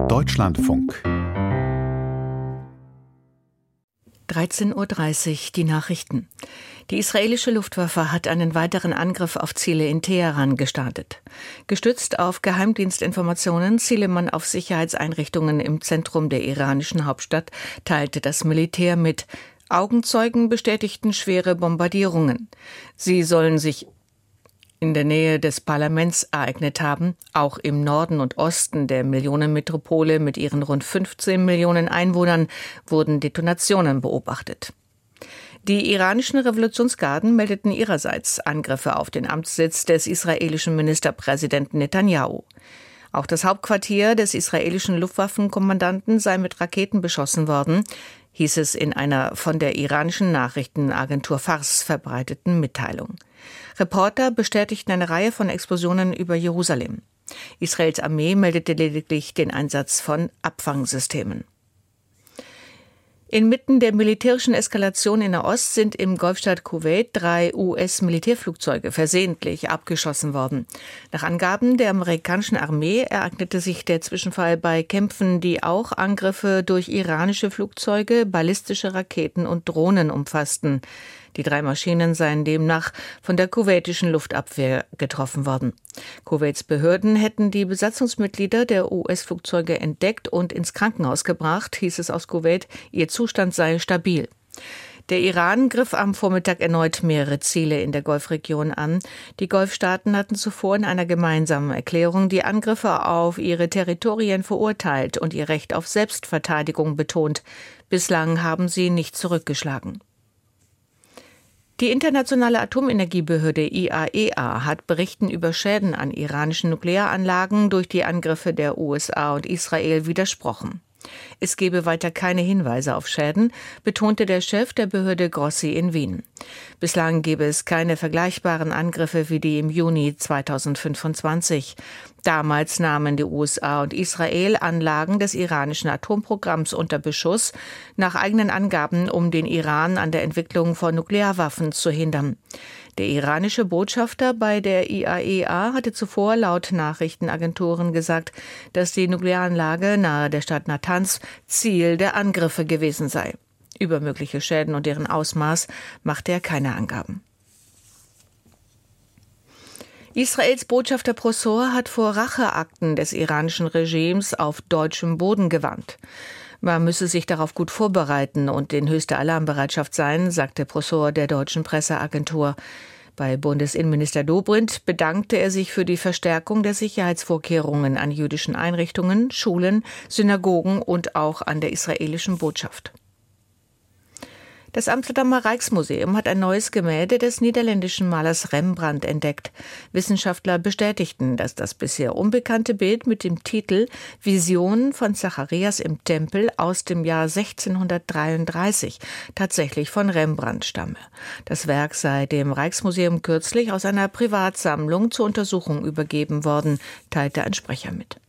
Deutschlandfunk 13:30 Uhr, die Nachrichten. Die israelische Luftwaffe hat einen weiteren Angriff auf Ziele in Teheran gestartet. Gestützt auf Geheimdienstinformationen ziele man auf Sicherheitseinrichtungen im Zentrum der iranischen Hauptstadt, teilte das Militär mit. Augenzeugen bestätigten schwere Bombardierungen. Sie sollen sich in der Nähe des Parlaments ereignet haben. Auch im Norden und Osten der Millionenmetropole mit ihren rund 15 Millionen Einwohnern wurden Detonationen beobachtet. Die iranischen Revolutionsgarden meldeten ihrerseits Angriffe auf den Amtssitz des israelischen Ministerpräsidenten Netanyahu. Auch das Hauptquartier des israelischen Luftwaffenkommandanten sei mit Raketen beschossen worden, hieß es in einer von der iranischen Nachrichtenagentur Fars verbreiteten Mitteilung. Reporter bestätigten eine Reihe von Explosionen über Jerusalem. Israels Armee meldete lediglich den Einsatz von Abfangsystemen. Inmitten der militärischen Eskalation in Nahost sind im Golfstaat Kuwait 3 US-Militärflugzeuge versehentlich abgeschossen worden. Nach Angaben der amerikanischen Armee ereignete sich der Zwischenfall bei Kämpfen, die auch Angriffe durch iranische Flugzeuge, ballistische Raketen und Drohnen umfassten. Die 3 Maschinen seien demnach von der kuwaitischen Luftabwehr getroffen worden. Kuwaits Behörden hätten die Besatzungsmitglieder der US-Flugzeuge entdeckt und ins Krankenhaus gebracht, hieß es aus Kuwait. Ihr Zustand sei stabil. Der Iran griff am Vormittag erneut mehrere Ziele in der Golfregion an. Die Golfstaaten hatten zuvor in einer gemeinsamen Erklärung die Angriffe auf ihre Territorien verurteilt und ihr Recht auf Selbstverteidigung betont. Bislang haben sie nicht zurückgeschlagen. Die internationale Atomenergiebehörde IAEA hat Berichten über Schäden an iranischen Nuklearanlagen durch die Angriffe der USA und Israel widersprochen. Es gebe weiter keine Hinweise auf Schäden, betonte der Chef der Behörde Grossi in Wien. Bislang gebe es keine vergleichbaren Angriffe wie die im Juni 2025. Damals nahmen die USA und Israel Anlagen des iranischen Atomprogramms unter Beschuss, nach eigenen Angaben, um den Iran an der Entwicklung von Nuklearwaffen zu hindern. Der iranische Botschafter bei der IAEA hatte zuvor laut Nachrichtenagenturen gesagt, dass die Nuklearanlage nahe der Stadt Natanz Ziel der Angriffe gewesen sei. Über mögliche Schäden und deren Ausmaß machte er keine Angaben. Israels Botschafter Prosor hat vor Racheakten des iranischen Regimes auf deutschem Boden gewarnt. Man müsse sich darauf gut vorbereiten und in höchster Alarmbereitschaft sein, sagte Prosor der deutschen Presseagentur. Bei Bundesinnenminister Dobrindt bedankte er sich für die Verstärkung der Sicherheitsvorkehrungen an jüdischen Einrichtungen, Schulen, Synagogen und auch an der israelischen Botschaft. Das Amsterdamer Rijksmuseum hat ein neues Gemälde des niederländischen Malers Rembrandt entdeckt. Wissenschaftler bestätigten, dass das bisher unbekannte Bild mit dem Titel Visionen von Zacharias im Tempel aus dem Jahr 1633 tatsächlich von Rembrandt stamme. Das Werk sei dem Rijksmuseum kürzlich aus einer Privatsammlung zur Untersuchung übergeben worden, teilte ein Sprecher mit.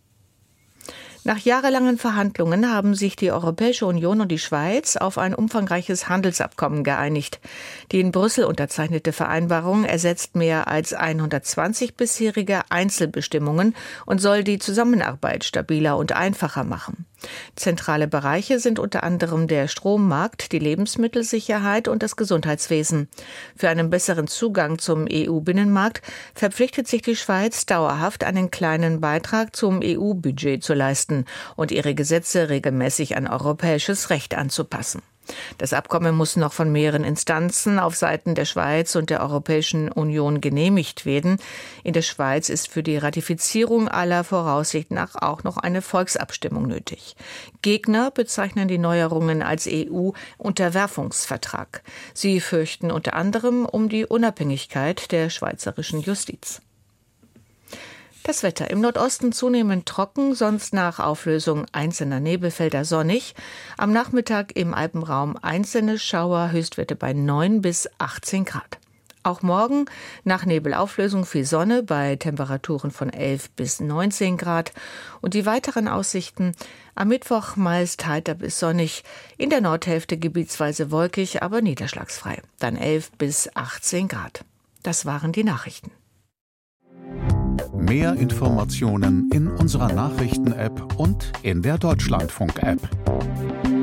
Nach jahrelangen Verhandlungen haben sich die Europäische Union und die Schweiz auf ein umfangreiches Handelsabkommen geeinigt. Die in Brüssel unterzeichnete Vereinbarung ersetzt mehr als 120 bisherige Einzelbestimmungen und soll die Zusammenarbeit stabiler und einfacher machen. Zentrale Bereiche sind unter anderem der Strommarkt, die Lebensmittelsicherheit und das Gesundheitswesen. Für einen besseren Zugang zum EU-Binnenmarkt verpflichtet sich die Schweiz dauerhaft, einen kleinen Beitrag zum EU-Budget zu leisten und ihre Gesetze regelmäßig an europäisches Recht anzupassen. Das Abkommen muss noch von mehreren Instanzen auf Seiten der Schweiz und der Europäischen Union genehmigt werden. In der Schweiz ist für die Ratifizierung aller Voraussicht nach auch noch eine Volksabstimmung nötig. Gegner bezeichnen die Neuerungen als EU-Unterwerfungsvertrag. Sie fürchten unter anderem um die Unabhängigkeit der schweizerischen Justiz. Das Wetter: im Nordosten zunehmend trocken, sonst nach Auflösung einzelner Nebelfelder sonnig. Am Nachmittag im Alpenraum einzelne Schauer, Höchstwerte bei 9 bis 18 Grad. Auch morgen nach Nebelauflösung viel Sonne bei Temperaturen von 11 bis 19 Grad. Und die weiteren Aussichten: am Mittwoch meist heiter bis sonnig, in der Nordhälfte gebietsweise wolkig, aber niederschlagsfrei. Dann 11 bis 18 Grad. Das waren die Nachrichten. Mehr Informationen in unserer Nachrichten-App und in der Deutschlandfunk-App.